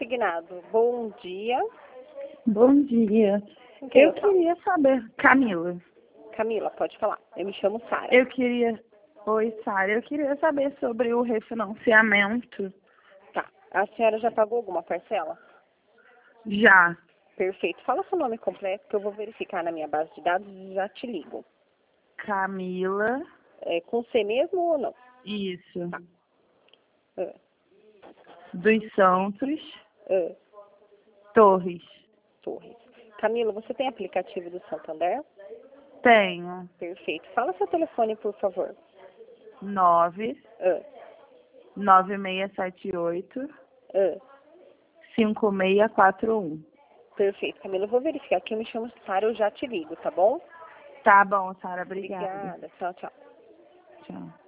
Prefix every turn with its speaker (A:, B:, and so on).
A: consignado. Bom dia.
B: Bom dia. Eu queria saber, Camila.
A: Camila, pode falar. Eu me chamo Sara.
B: Oi, Sara. Eu queria saber sobre o refinanciamento.
A: Tá. A senhora já pagou alguma parcela?
B: Já.
A: Perfeito. Fala seu nome completo que eu vou verificar na minha base de dados e já te ligo.
B: Camila.
A: É com C mesmo ou não?
B: Isso.
A: Tá.
B: Dos Santos.
A: Torres. Camila, você tem aplicativo do Santander?
B: Tenho.
A: Perfeito. Fala seu telefone, por favor.
B: 9678
A: Ah,
B: 5641.
A: Perfeito, Camila. Eu vou verificar aqui. Eu me chamo Sara, eu já te ligo, tá bom?
B: Tá bom, Sara. Obrigada.
A: Obrigada. Tchau, tchau.
B: Tchau.